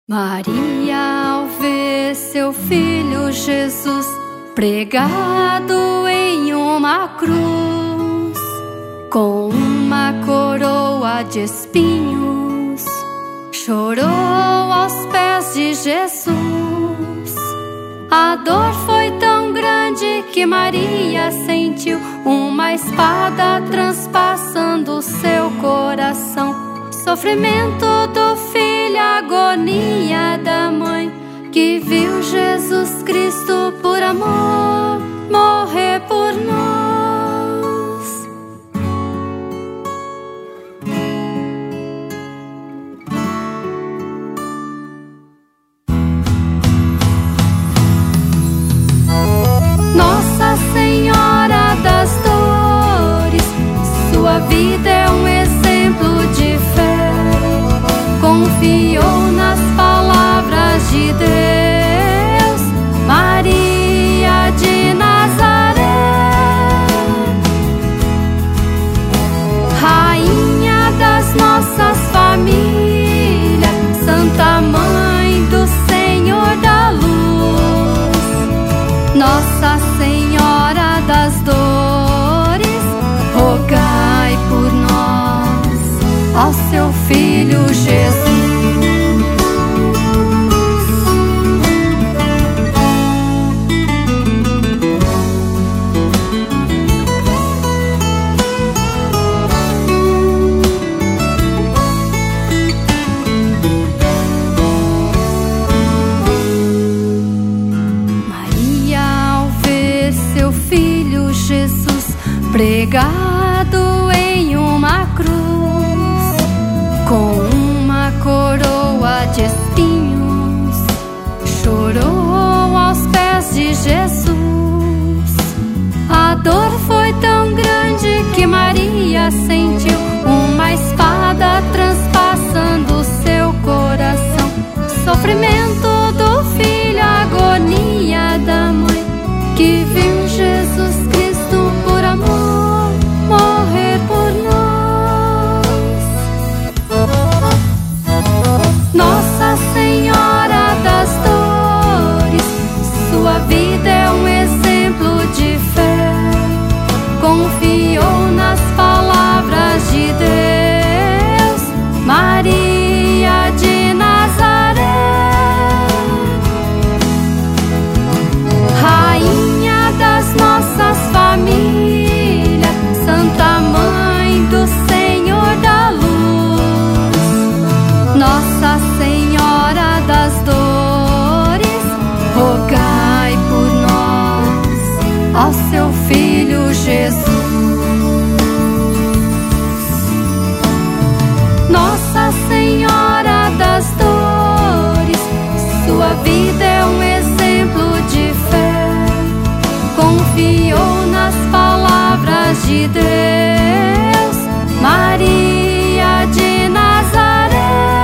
Maria, ao ver seu filho Jesus pregado em uma cruz, com uma coroa de espinhos, chorou aos pés de Jesus. A dor foi tão grande que Maria sentiu uma espada transpassando seu coração. Sofrimento do filho, agonia da mãe, que viu Jesus Cristo por amor morrer por nós. Nossa Senhora das Dores, sua vida é um exemplo de fé. Confiou nas palavras de Deus, Maria de Nazaré, rainha das nossas famílias, Santa Mãe do Senhor da Luz. Nossa Senhora das Dores, rogai por nós, ao seu Filho Jesus. Maria, ao ver seu Filho Jesus pregado em uma cruz, com uma coroa de espinhos, chorou aos pés de Jesus. A dor foi tão grande que Maria sentiu uma espada transpassando seu coração. Sofrimento do filho, agonia da mãe, que viu Jesus Cristo por amor morrer por nós. Nossa Senhora das Dores, sua vida é um exemplo de fé. Confiou nas palavras de Deus, Maria de Nazaré, rainha das nossas famílias, Santa Mãe do Senhor da Luz. Nossa Senhora das Dores, rogai por nós, ao seu Filho Jesus. Nossa Senhora das Dores, sua vida é um exemplo de fé. Confiou nas palavras de Deus, Maria de Nazaré,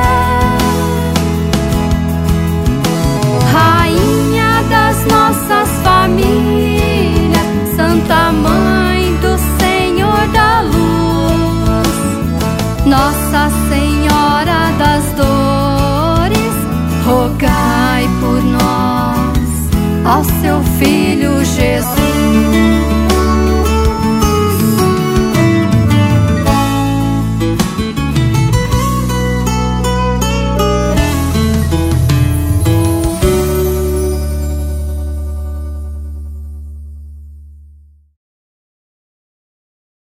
rainha das nossas famílias, Santa Mãe do Senhor da Luz. Nossa Senhora das Dores, rogai por nós, ao seu Filho Jesus.